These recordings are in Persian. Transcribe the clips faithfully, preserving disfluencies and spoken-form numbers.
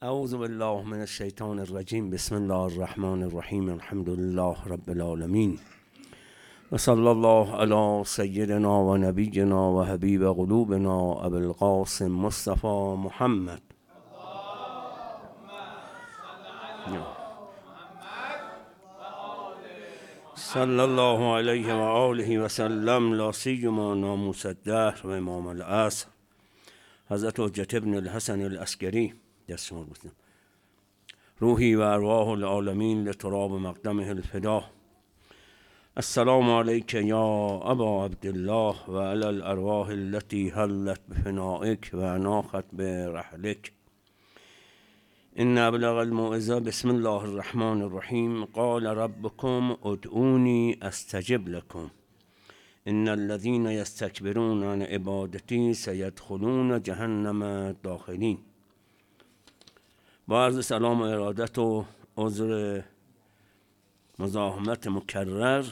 اعوذ بالله من الشیطان الرجیم. بسم الله الرحمن الرحیم. الحمد لله رب العالمین و صلی الله علی سیدنا و نبینا و حبیب قلوبنا ابی القاسم مصطفی محمد. صلی الله علیه و آله و سلم. لا سیما ناموس الدهر و امام العصر حضرت حجت ابن الحسن العسکری دست شما بودم. روحی و ارواح العالمین لتراب مقدمه الفدا. السلام علیک یا ابا عبدالله و علی الارواح التي حلت بفنائک و اناخت برحلک. ان ابلغ الموعظه. بسم الله الرحمن الرحیم. قال ربكم ادعوني استجب لكم ان الذين يستكبرون عن عبادتي سيدخلون جهنم داخلین. با عرض سلام و ارادت و عذر مزاحمت مکرر،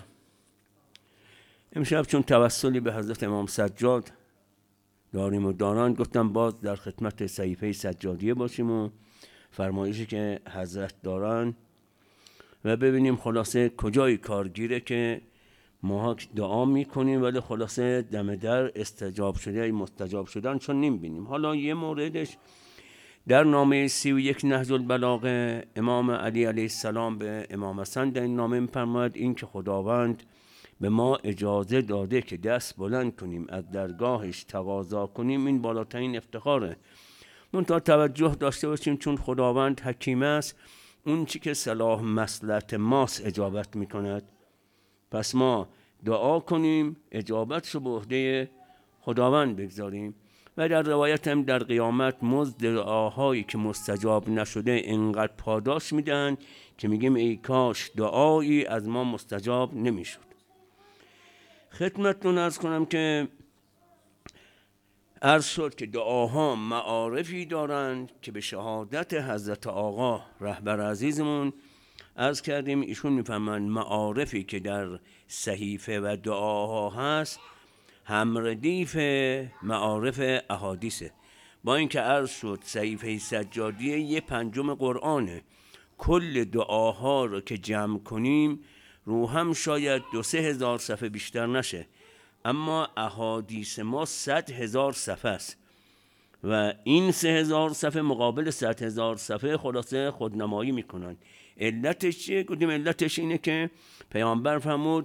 امشب چون توسلی به حضرت امام سجاد داریم و داران، گفتم باز در خدمت صحیفه سجادیه باشیم و فرمایشی که حضرت دارن و ببینیم خلاصه کجای کارگیره که ما دعا میکنیم ولی خلاصه دم در استجاب شده یا مستجاب شدن چون نمیبینیم. حالا یه موردش در نامه سی و یک نهج البلاغه امام علی علیه السلام به امام حسن در این نامه می‌فرماید این که خداوند به ما اجازه داده که دست بلند کنیم از درگاهش تقاضا کنیم، این بالاترین افتخاره. منتها توجه داشته باشیم چون خداوند حکیم است، اون چی که صلاح مصلحت ماست اجابت میکند. پس ما دعا کنیم، اجابتشو به عهده خداوند بگذاریم. و در روایت هم در قیامت مزد دعاهایی که مستجاب نشده انقدر پاداش میدن که میگیم ای کاش دعایی از ما مستجاب نمیشد. خدمتتون عرض کنم که عرض شد که دعاها معارفی دارند که به شهادت حضرت آقا رهبر عزیزمون عرض کردیم، ایشون میفهمند معارفی که در صحیفه و دعاها هست هم ردیف معارف احادیثه. با اینکه عرض شد صحیفه سجادیه یه پنجم قرآنه، کل دعاها رو که جمع کنیم رو هم شاید دو سه هزار صفحه بیشتر نشه، اما احادیث ما صد هزار صفحه است و این سه هزار صفحه مقابل صد هزار صفحه خلاصه خودنمایی میکنن. علتش چیه؟ گفتیم علتش اینه که پیامبر فرمود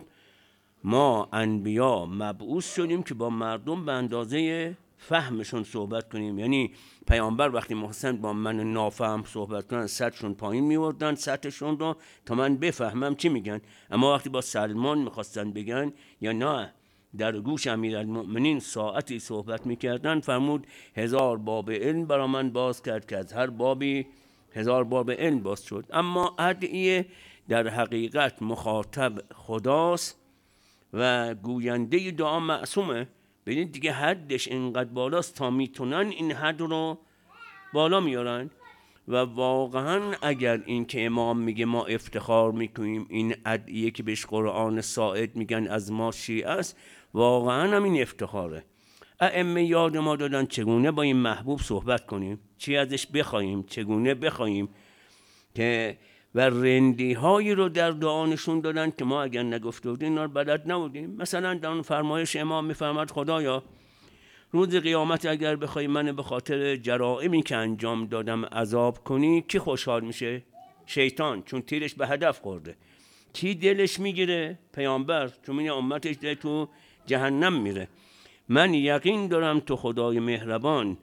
ما انبیا مبعوث شدیم که با مردم به اندازه فهمشون صحبت کنیم. یعنی پیامبر وقتی محسن با من نافهم صحبت کنن سطحشون پایین میوردن سطحشون رو تا من بفهمم چی میگن، اما وقتی با سلمان میخواستن بگن یا نه در گوش امیرالمؤمنین ساعتی صحبت میکردن، فرمود هزار باب علم برا من باز کرد که از هر بابی هزار باب علم باز شد. اما ادعیه در حقیقت مخاطب خداست و گوینده دعا معصومه. ببینید دیگه حدش اینقدر بالاست تا میتونن این حد رو بالا میارن. و واقعا اگر این که امام میگه ما افتخار میکنیم این ادعیه که بهش قرآن ساعد میگن از ما شیعه است، واقعا هم این افتخاره. ائمه یاد ما دادن چگونه با این محبوب صحبت کنیم، چی ازش بخوایم، چگونه بخوایم که و رندی هایی رو در دعا نشون دادن که ما اگر نگفته بودیم اینا رو بلد نبودیم. مثلا در اون فرمایش امام میفرماد خدایا روز قیامت اگر بخوای من به خاطر جرائمی که انجام دادم عذاب کنی، کی خوشحال میشه؟ شیطان، چون تیرش به هدف خورده. کی دلش میگیره؟ پیامبر، چون میگه امتش ده تو جهنم میره. من یقین دارم تو خدای مهربان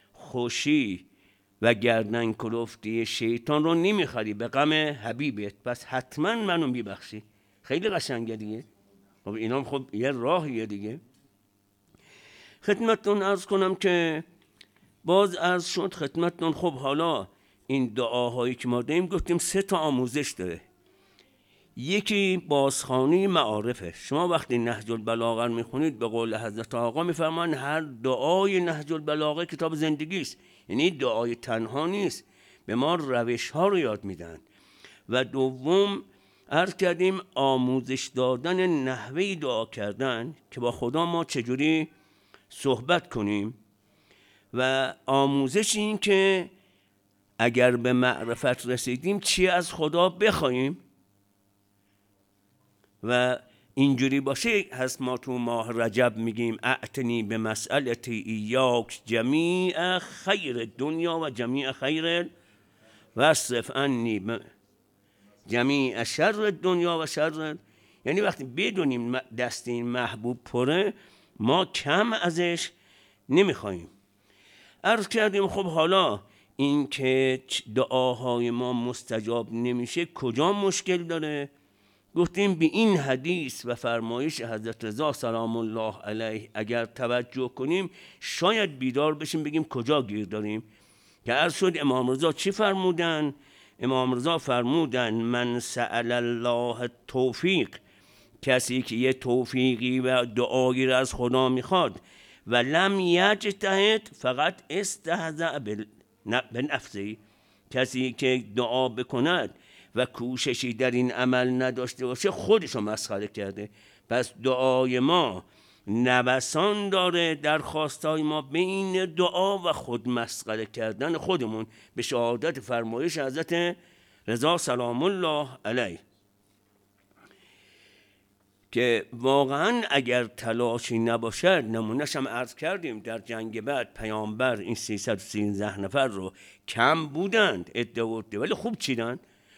خوشی و گردن کلفتی شیطان رو نمیخری به غم حبیبت، پس حتما منو میبخشی. خیلی قشنگه دیگه. خب اینا خب یه راهیه دیگه. خدمتتون عرض کنم که باز عرض شد خدمتتون خب حالا این دعاهایی که ما داریم گفتیم سه تا آموزش داره. یکی بازخوانی معارفه. شما وقتی نهج البلاغه میخونید به قول حضرت آقا میفرمان هر دعای نهج البلاغه کتاب زندگی است، یعنی دعای تنها نیست، به ما روش ها رو یاد میدن. و دوم عرض کردیم آموزش دادن نحوه دعا کردن که با خدا ما چجوری صحبت کنیم و آموزش این که اگر به معرفت رسیدیم چی از خدا بخوایم و اینجوری باشه. هست ما تو ماه رجب میگیم اعتنی به مسئلتی ایاک جمیع خیر دنیا و جمیع خیر واصرف عنی جمیع شر دنیا و شر. یعنی وقتی بدونیم دست این محبوب پره ما کم ازش نمیخوایم. عرض کردیم خب حالا این که دعاهای ما مستجاب نمیشه کجا مشکل داره؟ گفتیم به این حدیث و فرمایش حضرت رضا سلام الله علیه اگر توجه کنیم شاید بیدار بشیم بگیم کجا گیر داریم. که عرض شد امام رضا چی فرمودن؟ امام رضا فرمودن من سأل الله توفیق، کسی که یه توفیقی و دعایی را از خدا میخواد و لم یجتهد فقط استهزأ بنفسه، کسی که دعا بکند و کوششی در این عمل نداشته باشه خودشو مسخره کرده. پس دعای ما نوسان داره، درخواستای ما بین دعا و خود مسخره کردن خودمون به شهادت فرمایش حضرت رضا سلام الله علیه. که واقعا اگر تلاشی نباشد، نمونه‌ش هم عرض کردیم در جنگ بعد پیامبر این سیصد و سیزده نفر رو کم بودند عده و عده ولی خوب چیدن،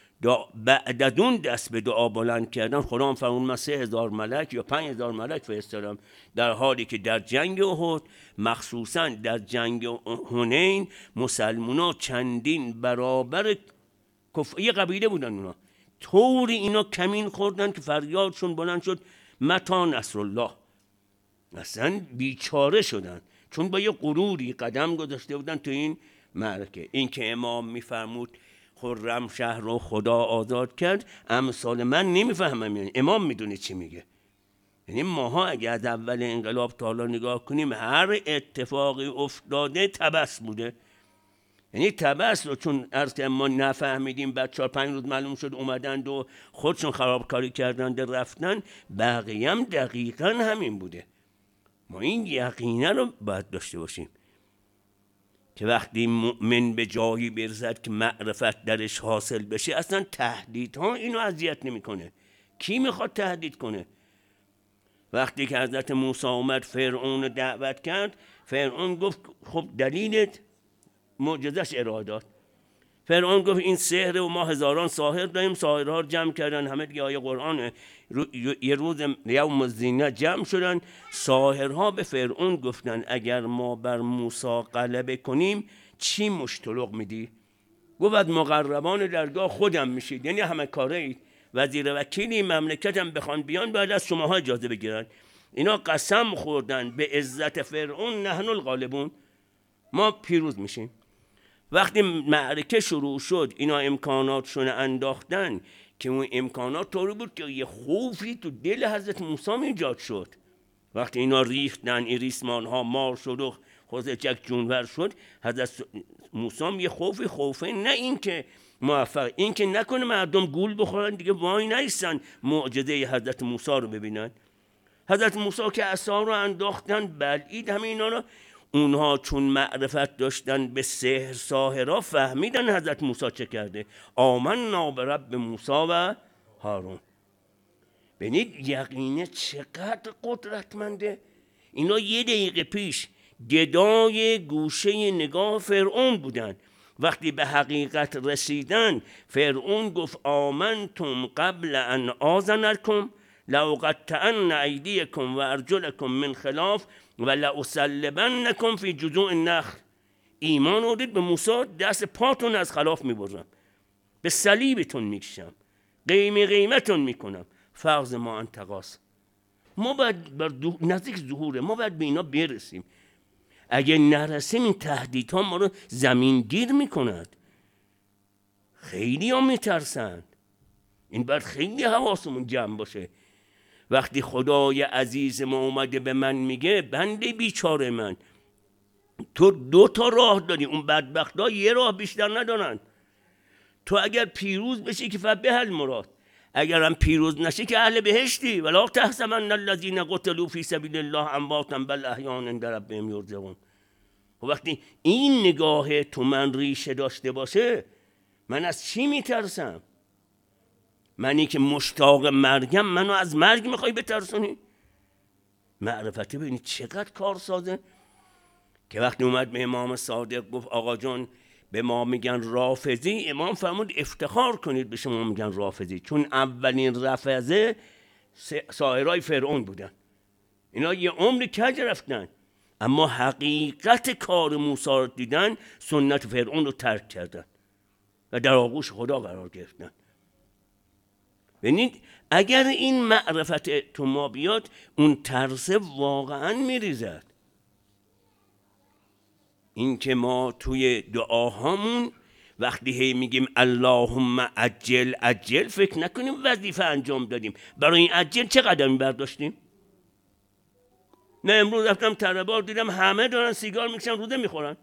بعددون دست به دعا بلند کردن. خدا هم فرمود من سه هزار ملک یا پنج هزار ملک فرستادم، در حالی که در جنگ احد مخصوصا در جنگ حنین مسلمونا چندین برابر کف... یه قبیله بودن، اونا طوری اینا کمین خوردن که فریادشون بلند شد متی نصر الله. اصلا بیچاره شدن چون با یه غروری قدم گذاشته بودن تو این معرکه. این که امام میفرمود خرم شهر رو خدا آزاد کرد، امثال من نمیفهمم، یعنی امام میدونه چی میگه. یعنی ماها اگه از اول انقلاب تا حالا نگاه کنیم هر اتفاقی افتاده تبس بوده. یعنی تبس رو چون عرض که ما نفهمیدیم بعد چهار پنج روز معلوم شد اومدند و خودشون خرابکاری کردند رفتن، بقیه هم دقیقا همین بوده. ما این یقینه رو باید داشته باشیم که وقتی مؤمن به جایی برسد که معرفت درش حاصل بشه اصلا تهدیدها اینو اذیت نمیکنه. کی میخواد تهدید کنه؟ وقتی که حضرت موسی اومد فرعون دعوت کرد، فرعون گفت خب دلیلت، معجزش ارائه داد. فرعون گفت این سحر و ما هزاران ساحر داریم، ساحرها رو جمع کردن، همه دیگه آیه قرآنه، یه روز یوم الزینه جمع شدن، ساحرها به فرعون گفتن اگر ما بر موسی غلبه کنیم چی مشتلق میدی؟ گفت مقربان درگاه خودم میشید، یعنی همه کاره وزیر وکیلی مملکتم بخوان بیان بعد از شماها اجازه بگیرن. اینا قسم خوردن به عزت فرعون نحن الغالبون، ما پیروز میشیم. وقتی معرکه شروع شد اینا امکاناتشون انداختن که اون امکانات طوری بود که یه خوفی تو دل حضرت موسی ایجاد شد. وقتی اینا ریختن، این ریسمان ها مار شد و خوزچک جونور شد، حضرت موسی یه خوفی خوفه، نه این که موفق، این که نکنه مردم گول بخورن دیگه وای نیستن معجزه حضرت موسی رو ببینن. حضرت موسی که عصا رو انداختن بلعید همه اینا رو، اونها چون معرفت داشتن به سحر ساحرها فهمیدن حضرت موسی چه کرده. آمنا برب موسی و هارون. ببینید یقینه چقدر قدرتمنده. اینا یه دقیقه پیش گدای گوشه نگاه فرعون بودن، وقتی به حقیقت رسیدن فرعون گفت آمنتم قبل ان آذنکم لأقطعن ایدیکم و ارجلکم من خلاف و لأصلبنکم فی جذوع النخل. ایمان آورید به موسی، دست پاتون از خلاف میبرم، به صلیبتون میکشم، قیم قیمتون میکنم. فرض ما انتقاس، ما باید بر نزدیک ظهوره، ما باید به اینا برسیم. اگه نرسیم این تهدیدها ما رو زمین گیر میکند. خیلی ها میترسند. این باید خیلی حواسمون جمع باشه. وقتی خدای عزیز ما اومده به من میگه بنده بیچاره من، تو دو تا راه داری، اون بدبختا یه راه بیشتر ندارن. تو اگر پیروز بشی که فبه المراد، اگر هم پیروز نشی که اهل بهشتی. ولا تحسبن الذین قتلوا فی سبیل الله امواتا بل احیاء عند ربهم یرزقون. خب وقتی این نگاه تو من ریشه داشته باشه، من از چی میترسم؟ منی که مشتاق مرگم، منو از مرگ میخوای بترسونی؟ معرفته ببینید چقدر کار سازه. که وقتی اومد به امام صادق گفت آقا جان به ما میگن رافضی، امام فرمود افتخار کنید به شما میگن رافضی، چون اولین رافضه سایرای فرعون بودن. اینا یه عمر کج رفتن، اما حقیقت کار موسی رو دیدن، سنت فرعون رو ترک کردن و در آغوش خدا قرار گرفتن. ببینید اگر این معرفت تو ما بیاد، اون ترس واقعا میریزد. این که ما توی دعاهامون وقتی هی میگیم اللهم عجل عجل، فکر نکنیم وظیفه انجام دادیم. برای این عجل چه قدمی برداشتیم؟ نه امروز رفتم تربار دیدم همه دارن سیگار میکشن، روده میخورن.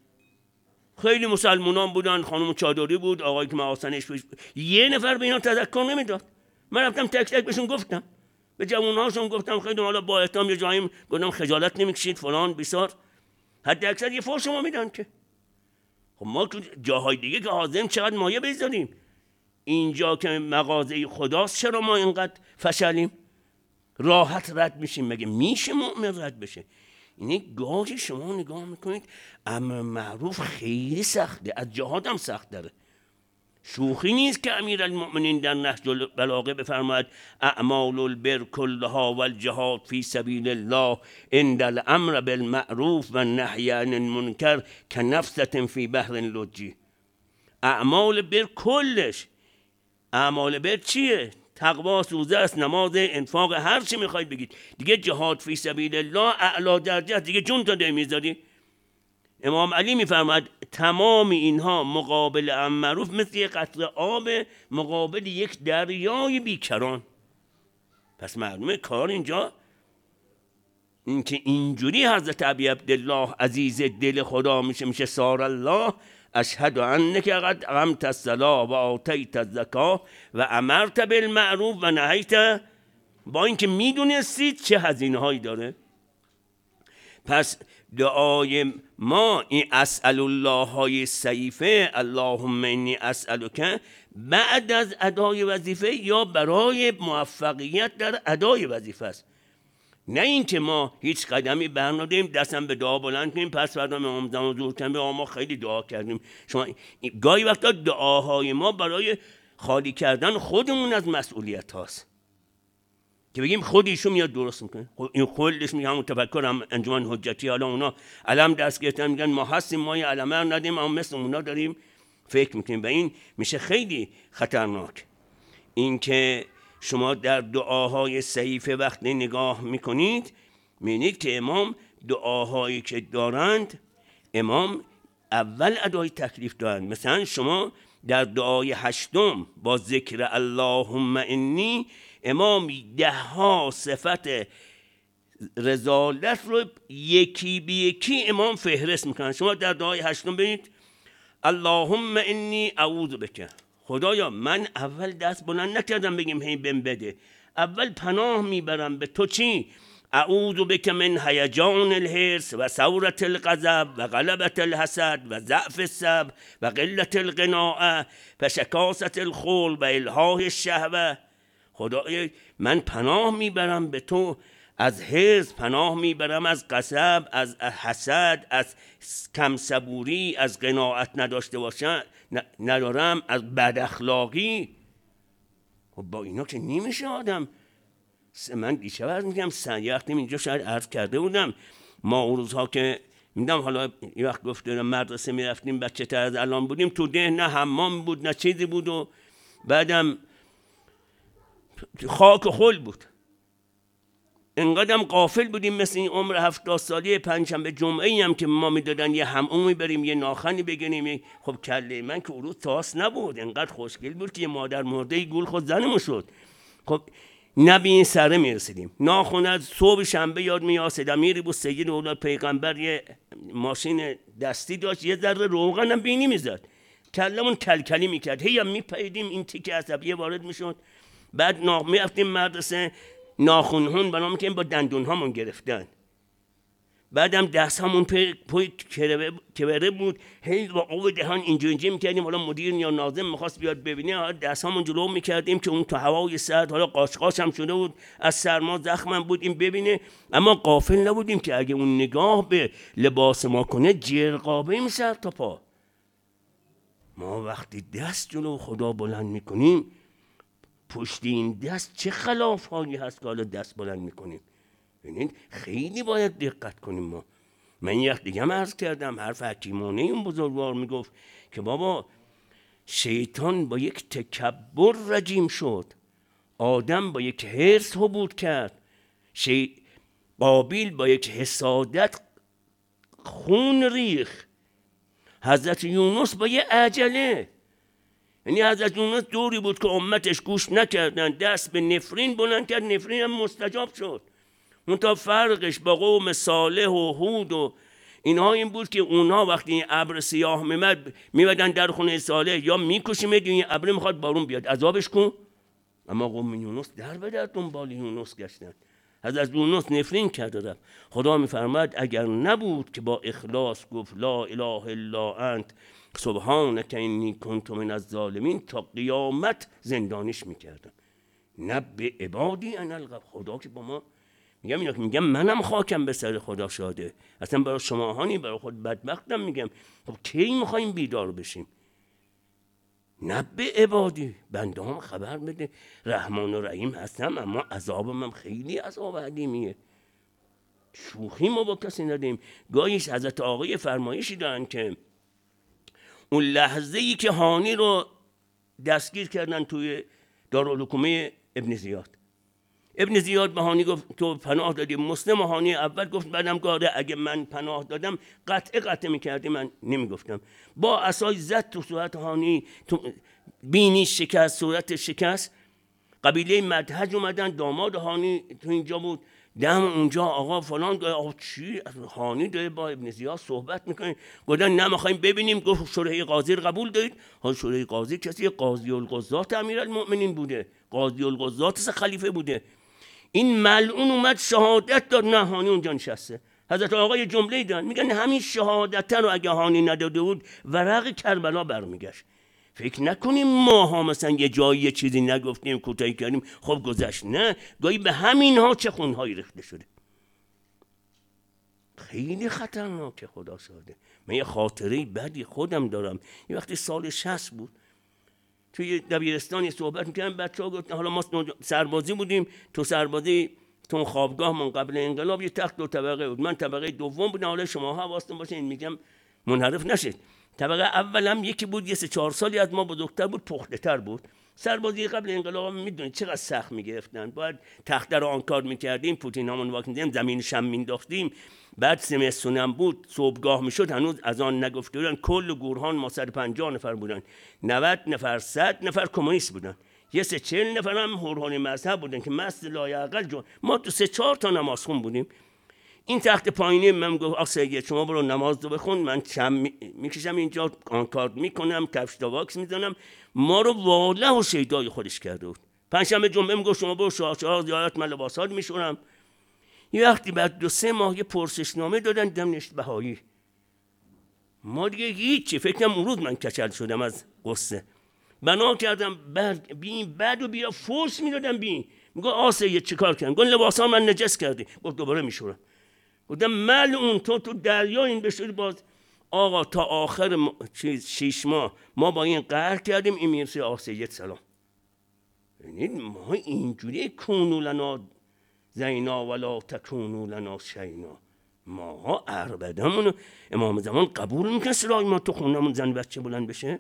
خیلی مسلمانان بودن، خانم چادری بود، آقایی که محاسنش بود، یه نفر به اینا تذکر نمیداد. من رفتم تک تک بهشون گفتم، به جوانهاشون گفتم خیلی حالا با احترام یه جایی گفتم خجالت نمیکشید فلان بیسار، حد اکثر یه فوش ما میدن. که خب ما تو جاهای دیگه که حاضریم چقدر مایه بذاریم، اینجا که مغازه خداست چرا ما اینقدر فشلیم؟ راحت رد میشیم. مگه میشه مؤمن رد بشه؟ اینه گاهی شما نگاه میکنید امر معروف خیلی سخته، از جهاد هم سخت داره. شوخی نیست که امیرالمؤمنین در نهج البلاغه بفرماید اعمال البر کلها والجهاد فی سبیل الله عند الامر بالمعروف و النهی عن المنکر کنفسة فی بحر لجی. اعمال بر کلش، اعمال بر چیه؟ تقوا، سوزه است، نماز، انفاق، هر چی میخواید بگید دیگه. جهاد فی سبیل الله اعلی درجه دیگه، جون تا ده میذاری. امام علی میفرماید تمام اینها مقابل امر معروف مثل یک قطره آب مقابل یک دریای بیکران. پس معلومه کار اینجا این که اینجوری حضرت ابی عبدالله عزیز دل خدا میشه میشه سار الله اشهد انک قد اقمت الصلاة و آتیت الزکاة و امرت بالمعروف و نهیت، با اینکه میدونستید چه هزینه هایی داره. پس دعای ما این اسأل الله های سیفه اللهم انی اسألک بعد از ادای وظیفه یا برای موفقیت در ادای وظیفه است، نه این که ما هیچ قدمی برنداریم دستم به دعا بلند کنیم پس فردا امام زمان ظهور کنیم ما خیلی دعا کردیم. شما گاهی وقتا دعاهای ما برای خالی کردن خودمون از مسئولیت هاست که بگیم خود ایشون میاد درست میکنه. این خودش میگه همون تفکر هم انجمن حجتی، حالا اونا علم دست گرفتن میگن ما هستیم، ما یه علمه رو ندیم، اما مثل اونا داریم فکر میکنیم و این میشه خیلی خطرناک. این که شما در دعاهای صحیفه وقتی نگاه میکنید میبینید که امام دعاهایی که دارند، امام اول ادای تکلیف دارند. مثلا شما در دعای هشتم با ذکر اللهم انی، امام ده ها صفت رسالت رو یکی بی یکی امام فهرست میکنن. شما در دعای هشتم ببینید اللهم انی اعوذ بک، خدایا من اول دست بلند نکردم بگیم هی بهم بده، اول پناه میبرم به تو. چی؟ اعوذ بک من هیجان الحرص و ثورة الغضب و غلبة الحسد و ضعف الصبر و قلة القناعة و شکاسة الخلق و الحاح الشهوة. خدایا من پناه میبرم به تو از حرص، پناه میبرم از غضب، از حسد، از کم صبوری، از قناعت نداشته باشن ندارم، از بد اخلاقی. خب با اینا که نمیشه آدم. من دیشب عرض میگم سیاحتیم اینجا شاید عرض کرده بودم، ما اون روزها که میدم حالا یه وقت گفته مدرسه میرفتیم بچه تر از الان بودیم، تو ده نه حمام بود نه چیزی بود و بعدم خاک و خل بود. انقدرم غافل بودیم مثل این عمر هفتاد سالی پنجشنبه جمعه‌ای هم که ما میدادن یه حمومی بریم یه ناخنی بگیریم. خب کله من که اون روز تاس نبود، انقدر خوشگل بود که یه مادر مرده گول خود زنمون شد. خب نبی این سره میرسیدیم ناخن از صبح شنبه یاد میاسد میری بود سید اولاد پیغمبر یه ماشین دستی داشت یه ذره روغن هم بینی میزد، کلمون کلکلی میکرد، هی هم میپیدیم این تیکه عصبیه وارد میشد. بعد نا میرفتیم مدرسه ناخونهون بنام که با دندون هامون گرفتن. بعدم دست همون پای کبره بود، هی با آب دهان اینجا اینجا میکردیم. حالا مدیر یا ناظم میخواست بیاد ببینه، دست همون جلو میکردیم که اون تو هوای سرد، حالا قاشقاش هم شده بود از سرما، زخمم بود این ببینه. اما غافل نبودیم که اگه اون نگاه به لباس ما کنه جرقابه می سر تا پا. ما وقتی دست جلو خدا بلند میکنیم، پشت این دست چه خلاف هایی هست که حالا دست بلند میکنیم. ببینید خیلی باید دقت کنیم. ما من یک دیگه هم عرض کردم، حرف حکیمانه اون بزرگوار میگفت که بابا شیطان با یک تکبر رجیم شد، آدم با یک حرص حبود کرد، شی... قابیل با یک حسادت خون ریخ، حضرت یونس با یه عجله. یعنی حضرت یونس دوری بود که امتش گوش نکردن، دست به نفرین بلند کرد، نفرین هم مستجاب شد. اون تا فرقش با قوم صالح و هود و اینها این بود که اونها وقتی این ابر سیاه میمد میمدن در خونه صالح، یا میکشیم این ابر میخواد بارون بیاد عذابش کن. اما قوم یونس در به در دنبال یونس گشتن. حضرت یونس نفرین کرده رفت. خدا میفرماد اگر نبود که با اخلاص گفت لا اله الا انت سبحانک انی کنت من الظالمین، تا قیامت زندانش میکردن. نبئ عبادی ان الغفور. خدا که با ما میگم اینا که میگم منم خاکم به سر خدا شاده، اصلا برای شما نی، برای خود بدبختم میگم. خب کی میخوایم بیدار بشیم؟ نبئ عبادی، بنده هم خبر بده رحمان و رحیم هستم، اما عذابم هم خیلی عذاب علیمیه. شوخی ما با کسی ندیم. گاهیش حضرت آقای فرمایشی دارن که اون لحظه ای که هانی رو دستگیر کردن توی دارالحکومه ابن زیاد، ابن زیاد به هانی گفت تو پناه دادی. مسلم هانی اول گفت، بعدم گاره اگه من پناه دادم قطعه قطعه میکردی، من نمیگفتم. با عصای زد تو صورت هانی، تو بینی شکست، صورت شکست. قبیله مدحج اومدن، داماد هانی تو اینجا بود، دم اونجا آقا فلان گفت آقا چی هانی داره با ابن زیاد صحبت میکنه؟ گفتن نه میخوایم ببینیم. گفت شورای قاضی رو قبول دارید؟ ها شورای قاضی کسی قاضی القضات امیرالمؤمنین بوده، قاضی القضات خلیفه بوده. این ملعون اومد شهادت داد، نه هانی اونجا نشسته. حضرت آقای جمله دادن، میگن همین شهادت رو اگه هانی نداده بود ورق کربلا برمیگشت. فکر نکنیم ما ها مثلا یه جایی یه چیزی نگفتیم کوتاهی کردیم خب گذشت. نه، گاهی به همین ها چه خونهایی ریخته شده. خیلی خطرناکه خدا شاهده. من یه خاطره بدی خودم دارم. یه وقتی سال شصت بود توی دبیرستانی صحبت میکردم، بچه‌ها گفتن، حالا ما سربازی بودیم، تو سربازی تو خوابگاهمون قبل انقلاب یه تخت دو طبقه بود، من طبقه دوم بودم. حالا شماها حواستون باشه این میگم منحرف نشید. طبقه اولم یکی بود، یه سه چهار سالی از ما بزرگتر بود، پخته تر بود. سربازی قبل انقلاب میدونید چقدر سخت میگرفتن، باید تخته رو آنکار میکردیم، پوتین همون وقت میدیم زمین شم مینداختیم. بعد سمستونم بود، صبحگاه میشد، هنوز از آن نگفته بودن، کل گورهان ما صد و پنجاه نفر بودن، نود نفر صد نفر کمونیست بودن، یه سه چهل نفر هم حرحان مذهب بودن که مست لایعقل جو. ما تو سه چهار تا نمازخون بودیم. این تخت پایینی من گفت آقا سید شما برو نماز رو بخون، من شم میکشم اینجا آنکارد میکنم، کفش تا واکس میزنم. ما رو واله و شیدای خودش کرده بود. پنجشنبه جمعه میگفت شما برو شاهچهار زیارت، من لباسات میشورم. یه وقتی بعد دو سه ماه یه پرسشنامه دادن دم نشت بهایی. ما دیگه هیچی، فکرم اون روز من کچل شدم از قصه. بنا کردم برگ بین بعد و بیا فورس میدادم بین. میگه آسه یه چیکار کردن؟ گفت لباسا من نجس کردی. گفت دوباره میشورم. گفتم ملعون تو تو دریا این بشوری باز. آقا تا آخر م... چیز شیش ماه ما با این قهر کردیم، این میرسه آسیت سلام. ببینید ما اینجوری کونو لنا زینا ولا تکونو لنا شینا. ما عربدمون امام زمان قبول میکنه سرای ما تو خونمون زن بچه بلند بشه؟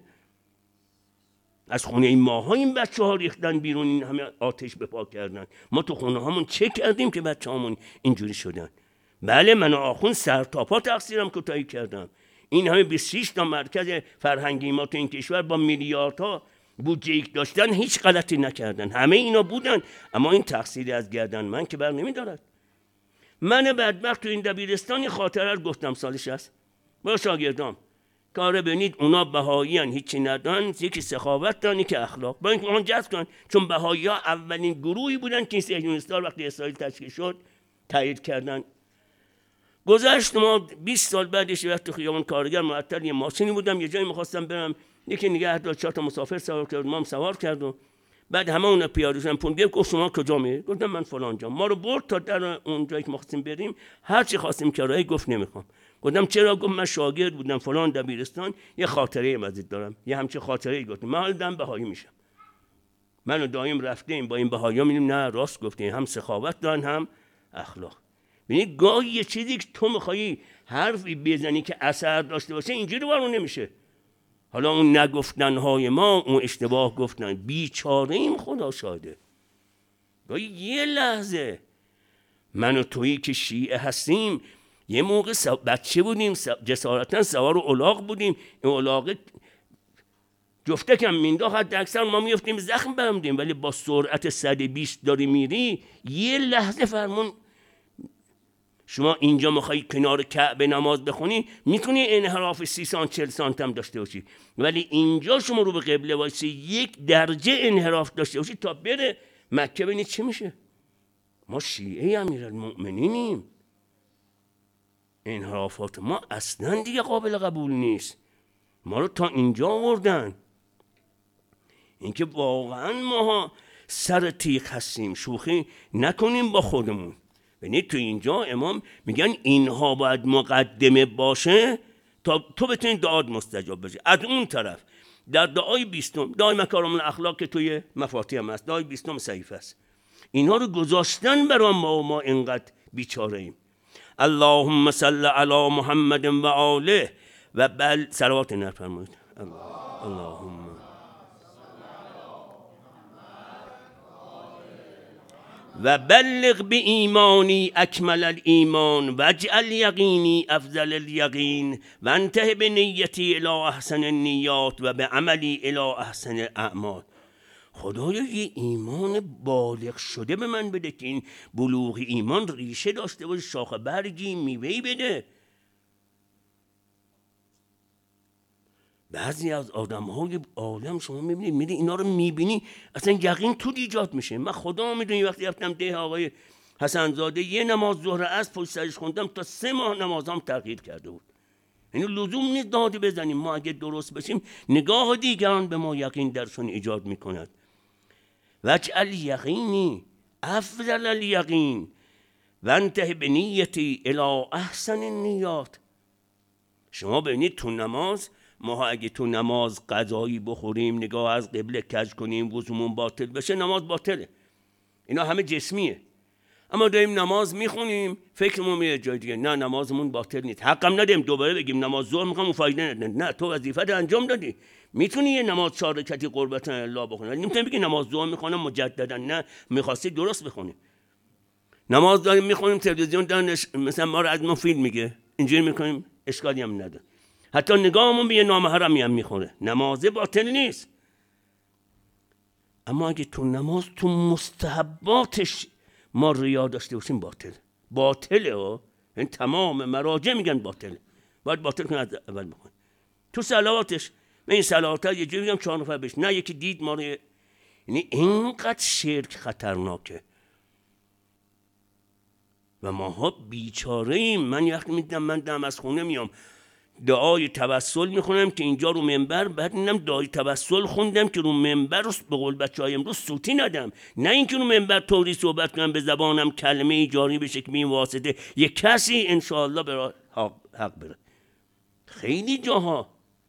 از خونه این ماها این بچه ها ریختن بیرون، این همه آتش به پا کردن. ما تو خونه هامون چه کردیم که بچه هامون اینجوری شدن؟ بله من آخون سر تا پا تقصیرم کوتاهی کردم. این همه بیست و شش تا مرکز فرهنگی ما تو این کشور با میلیاردها بودجه داشتن هیچ غلطی نکردن، همه اینا بودن، اما این تقصیری از گردن من که بر نمیدارد. من بدبخت تو این دبیرستانی خاطره رو گفتم سال شصت با شاگردام، کاره ببینید اونا بهایی ان هیچی ندان، یکی سخاوت دانی که اخلاق. با اینکه اون جذب کن، چون بهایی ها اولین گروهی بودن که صهیونیست‌ها وقتی اسرائیل تشکیل شد تایید کردن. گذشت ما بیست سال بعدش وقت تو خیابان کارگر معطل یه ماشینی بودم، یه جایی می‌خواستم برم، یکی نگه داشت، چهار تا مسافر سوار کرد، ما هم سوار کردم. بعد همه اون پیاده شدن، پول گرفت، گفت شما کجا میرید؟ گفتم من فلان جا. ما رو برد تا در اون جایی که ما خواستیم بریم، هر چی خواستیم کرایه، گفت نمیخوام. گفتم چرا؟ گفت من شاگرد بودم فلان دبیرستان، یه خاطره مزید دارم. یه همچین خاطره‌ای گفتم، من حالا دم بهایی میشم. منو دایم رفتیم با این بهایی‌ها می‌بینیم نه راست گفتیم، هم سخاوت دارن هم اخلاق. ببین گاهی یه چیزی که تو می‌خوای حرفی بزنی که اثر داشته باشه اینجوری وارون نمیشه. حالا اون نگفتن‌های ما اون اشتباه گفتن، بیچاره ایم خدا شاهده. گاهی یه لحظه من و تویی که شیعه هستیم یه موقع بچه بودیم، جسارتاً سوار الاغ بودیم، این الاغ جفته کم مینداخت، حد اکثر ما میفتیم زخم بمدیم، ولی با سرعت صد و بیست داری میری، یه لحظه فرمون شما اینجا میخوای کنار کعبه نماز بخونی، میتونی انحراف سی سانت چهل سانت هم داشته باشی، ولی اینجا شما رو به قبله وایسی یک درجه انحراف داشته باشی تا بره مکه، ببینید چی میشه. ما شیعه امیرالمؤمنینیم، انحرافات ما اصلا دیگه قابل قبول نیست. ما رو تا اینجا آوردن. اینکه واقعا ما سر تیغ هستیم، شوخی نکنیم با خودمون. ببینید تو اینجا امام میگن اینها باید مقدمه باشه تا تو بتونی دعات مستجاب بشه. از اون طرف در دعای بیستم، دعای مکارم الاخلاق که توی مفاتیح هم هست، دعای بیستم صحیفه است، اینها رو گذاشتن برای ما و ما اینقدر بیچاره ایم. اللهم صل علی محمد و آله و بل صلوات نفرمایید. اللهم و بلغ به ایمانی اکمل الایمان و اجعل یقینی افضل الیقین و انتهی به نیتی الی احسن النیات و به عملی الی احسن الاعمال. خدایا یه ایمان بالغ شده به من بده که این بلوغ ایمان ریشه داشته باشه، شاخه برگی میوه‌ای بده. بعضی از آدم‌های عالم شما می‌بینید، میری اینا رو می‌بینی اصلا یقین تو ایجاد میشه. من خدا میدونی وقتی رفتم ده آقای حسن زاده یه نماز ظهر از پشت سرش خوندم تا سه ماه نمازام تغییر کرده بود. یعنی لزوم نیست داده بزنیم، ما اگه درست بشیم نگاه دیگران به ما یقین درشون ایجاد میکند. وجعل یقینی افضل الیقین و انتهی به نیتی الی احسن النیات. شما ببینید تو نماز ما اگه تو نماز غذایی بخوریم، نگاه از قبله کج کنیم، وضومون باطل بشه، نماز باطله. اینا همه جسمیه. اما داریم نماز میخونیم فکرمون میره جای دیگه، نه نمازمون باطل نیست. حقم ندیم دوباره بگیم نماز ظهر میخوام فایده نده. نه، تو وظیفت انجام دادی. میتونی یه نماز چهار رکعتی قربت الله بخونی، ولی نمیتونی بگی نماز ظهر میخونم مجددا. نه، میخواستی درست بخونی. نماز داریم میخونیم، تلویزیون دارنش مثلا ما رو از ما فیلم میگه، اینجوری میکنیم، اشکالی هم نداره. حتی نگاهمون به یه نامحرمی هم میخوره، نماز باطل نیست. اما اگه تو نماز تو مستحباتش ما ریا داشته باشیم، باطل باطله ها. این تمام مراجع میگن باطله، باید باطل کنه، از اول بکن. تو صلواتش، من این صلوات ها یه جوری میگم چهار نفر بش، نه یکی دید ما رو، یعنی اینقدر شرک خطرناکه و ماها بیچاره ایم. من وقتی میدم من دم از خونه میام دعای توسل میخونم که اینجا رو منبر، بعد میدم دعای توسل خوندم که رو منبر رو به قول بچه‌های امروز صوتی ندم، نه اینکه رو منبر طوری صحبت کنم به زبانم کلمه جاری بشه که این واسطه یه کسی انشاءالله به حق, حق بره. خیلی جاها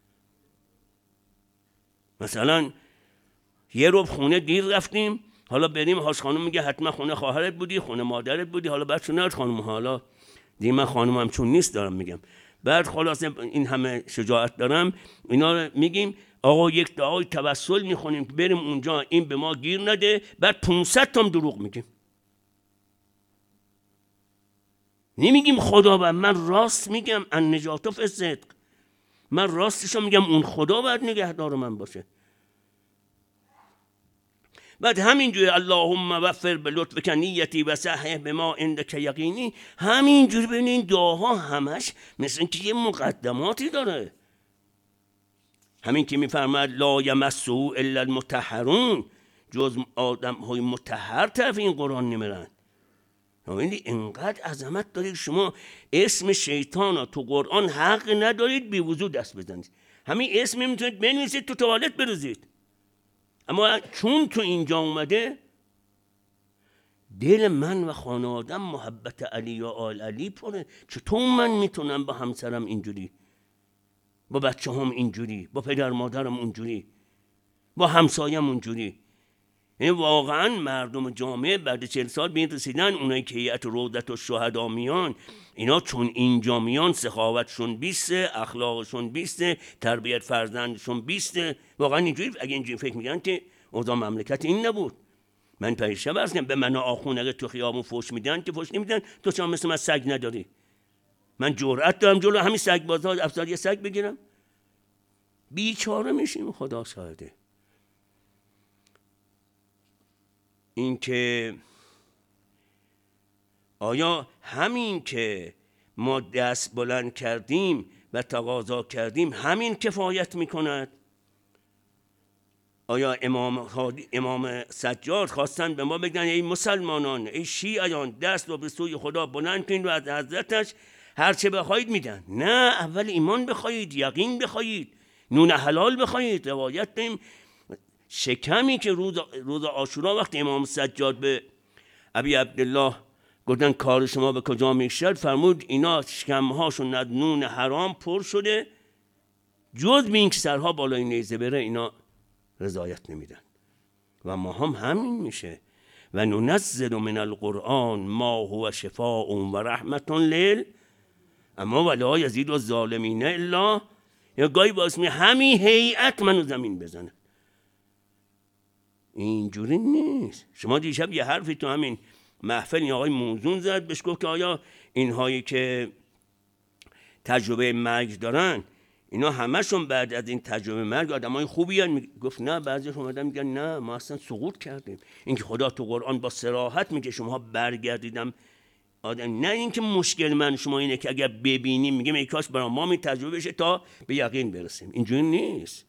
مثلا یه رو خونه دیر رفتیم، حالا بریم هاش خانم میگه حتما خونه خواهرت بودی، خونه مادرت بودی، حالا بعد چون نرد خانم، حالا دیگه من خانمم چون نیست دارم میگم. بعد خلاصه این همه شجاعت دارم اینا رو میگیم آقا یک دعای توسل میخونیم که بریم اونجا این به ما گیر نده، بعد پانصد تا دروغ میگیم. نمیگیم خدا باید، من راست میگم، ان نجات فی الصدق، من راستشو میگم، اون خدا باید نگهدار من باشه. بعد همینجوری اللهم وفر به لطفک نیتی و صحح به ما عندک یقینی، همینجوری ببینین دعاها همش مثل اینکه یه مقدماتی داره. همین که میفرماد لا یمسه الا المطهرون، جز آدم های مطهر طرف این قرآن نمیرن. یعنی اینقدر عظمت دارید شما اسم شیطان رو تو قرآن حق ندارید بی وضو دست بزنید. همین اسم میتونید بنویسید تو توالت بروزید، اما چون تو اینجا اومده دل من و خانوادم محبت علی و آل علی پره. چطور من میتونم با همسرم اینجوری، با بچه هم اینجوری، با پدر مادرم اونجوری، با همسایم اونجوری؟ یعنی واقعا مردم جامعه بعد چهل سال به این رسیدن اونایی که هیئت روضت و شهدا میان، اینا چون اینجا میان سخاوتشون بیسته، اخلاقشون بیسته، تربیت فرزندشون بیسته. واقعا اینجوری اگه اینجوری فکر میگن که اوضاع مملکت این نبود. من پریشب عرض کردم به من آخون اگه تو خیابون فوش میدن که فوش نمیدن، تو چرا مثل من سگ نداری؟ من جرأت دارم جلو همین سگ بازها افسر یه سگ بگیرم؟ بیچاره میشیم. خدا شاهده. این که آیا همین که ما دست بلند کردیم و تقاضا کردیم همین کفایت میکند؟ آیا امام, امام سجاد خواستن به ما بگن ای مسلمانان، ای شیعیان، دست رو به سوی خدا بلند کنید و از حضرتش هرچه بخواید میدن؟ نه، اول ایمان بخواید، یقین بخواید، نون حلال بخواید. روایت داریم شکمی که روز, روز عاشورا وقتی امام سجاد به ابی عبدالله گفتن کار شما به کجا میشد، فرمود اینا شکمهاشون از نون حرام پر شده، جز به این که سرها بالای نیزه بره اینا رضایت نمیدن. و ما هم همین میشه. و ننزل من القرآن ما هو شفاء و رحمت لیل اما ولا یزید الظالمین الا. یا گاهی باز می همین هیئت منو زمین بزنه. اینجوری نیست. شما دیشب یه حرفی تو همین محفل این آقای موزون زد، بهش گفت که آیا اینهایی که تجربه مرگ دارن اینا همشون بعد از این تجربه مرگ آدمای خوبی هن؟ گفت نه، بعضیش اومدن میگن نه ما اصلا سقوط کردیم. این که خدا تو قرآن با صراحت میگه شما برگردیدم آدم. نه این که مشکل من شما اینه که اگر ببینیم میگیم ای کاش برای ما می تجربه بشه تا به یقین برسیم. اینجوری نیست.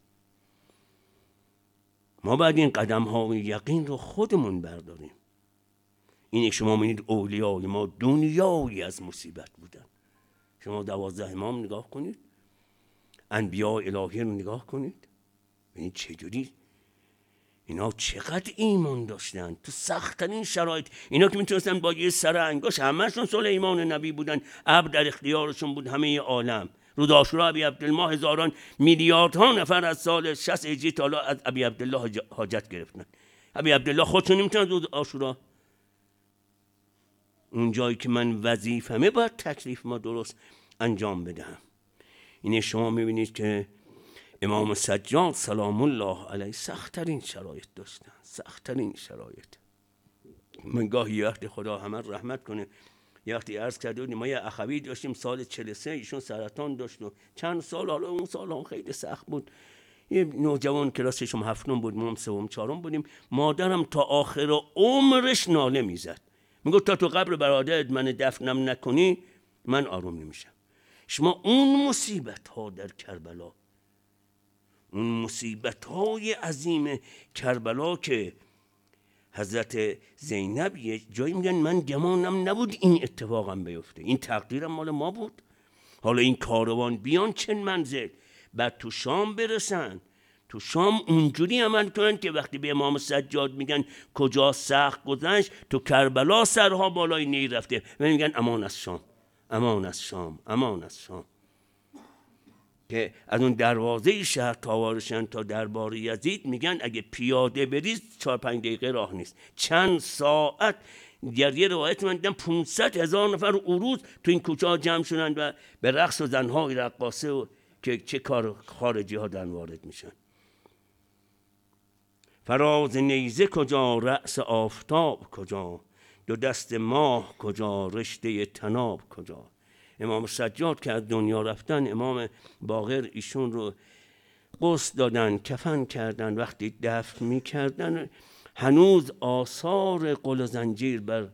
ما باید این قدم ها و یقین رو خودمون برداریم. اینه شما می‌بینید اولیای ما دنیایی از مصیبت بودن. شما دوازده امام نگاه کنید، انبیاء الهی رو نگاه کنید، ببینید چجوری اینا چقدر ایمان داشتن تو سخت‌ترین شرایط. اینا که میتونستن با یه سر انگشت، همه‌شون سلیمان نبی بودن، عبد در اختیارشون بود همه عالم. روز عاشورا ابی عبدالله هزاران میلیاردها نفر از سال شصت هجری تا حالا از ابی عبدالله حاجت گرفتن. ابی عبدالله خودشون نمیتونن روز عاشورا، اون جایی که من وظیفمه باید تکلیف ما درست انجام بدم. اینه شما میبینید که امام سجاد سلام الله علیه سخت‌ترین شرایط داشتن، سخت‌ترین شرایط. من گاهی وقت خدا همه رحمت کنه، یه وقتی عرض کرده بودیم ما یه اخوی داشتیم سال چهل و سه، ایشون سرطان داشت و چند سال، حالا اون سال هم خیلی سخت بود. یه نوجوان کلاس ششم هفتم بود، ما هم سوم چهارم بودیم. مادرم تا آخر عمرش ناله میزد، میگفت تا تو قبر برادرت من دفنم نکنی من آروم نمیشم. شما اون مصیبت ها در کربلا، اون مصیبت های عظیم کربلا که حضرت زینب یه جایی میگن من گمانم نبود این اتفاقم بیفته، این تقدیرم مال ما بود. حالا این کاروان بیان چند منزل، بعد تو شام برسن، تو شام اونجوری عمل کنن که وقتی به امام سجاد میگن کجا سخت گذشت، تو کربلا سرها بالای نی رفته و میگن امان از شام، امان از شام، امان از شام. که از اون دروازه شهر تاوارشن تا دربار یزید میگن اگه پیاده برید چهار پنج دقیقه راه نیست، چند ساعت. در یه روایت من دیدم پانصد هزار نفر عروض تو این کوچه ها جمع شدن و به رقص و زنهای رقاصه و که چه کار خارجی ها دارن وارد میشن. فراز نیزه کجا، رأس آفتاب کجا، دو دست ماه کجا، رشته طناب کجا. امام سجاد که از دنیا رفتن، امام باقر ایشون رو غسل دادن، کفن کردن، وقتی دفن میکردن هنوز آثار قل و زنجیر بر،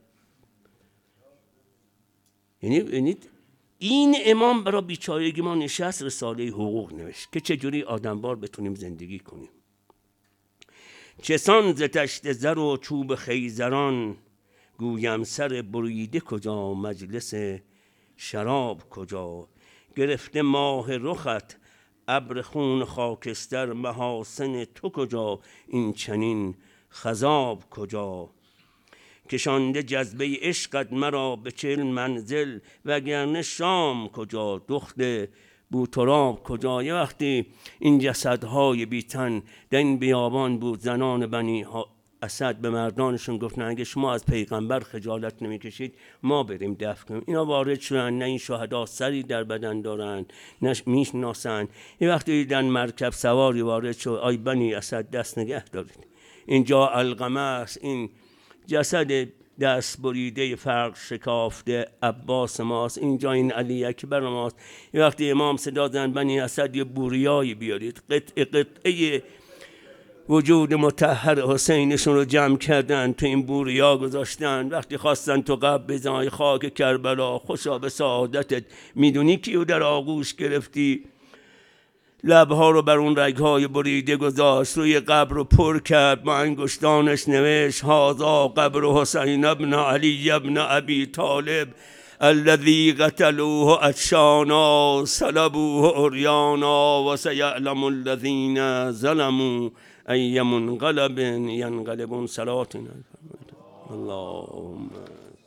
یعنی یعنی این امام برای بیچارگی ما نشست رساله حقوق نوشت که چجوری آدموار بتونیم زندگی کنیم. چسان ز تشت زر و چوب خیزران، گویم سر بریده کجا، مجلس شراب کجا. گرفته ماه رخت ابر خون خاکستر، محاسن تو کجا، این چنین خضاب کجا. کشانده جذبه عشقت مرا به چل منزل، وگرنه شام کجا، دخت بوتراب کجا. یه وقتی این جسدهای بیتن در این بیابان بود، زنان بنی اسد به مردانشون گفتن اگه شما از پیغمبر خجالت نمیکشید ما بریم دفن کنیم. اینا وارد شدن، نه این شهدا سری در بدن دارن نه میشناسن. یه وقتی دیدن مرکب سواری وارد شد، آی بنی اسد دست نگه دارید، اینجا القمه است، این جسد دست بریده فرق شکافته عباس ماست، اینجا این علی اکبر ماست. یه وقتی امام صدا زدن بنی اسد یه بوریایی بیارید، قطعه قطعه وجود مطهر حسینشون رو جمع کردن تو این بوریا گذاشتن. وقتی خواستن تو قبر بزنی خاک کربلا، خوشا به سعادتت، میدونی کیو در آغوش گرفتی؟ لبها رو بر اون رگهای بریده گذاشت، روی قبر رو پر کرد، با انگشتانش نوشت هذا قبر حسین ابن علی ابن ابی طالب الذي قتلوه عطشانا صلبوه عریانا و سیعلم الذین ظلموا ای منقلب ینقلبون. صلاتنا اللهم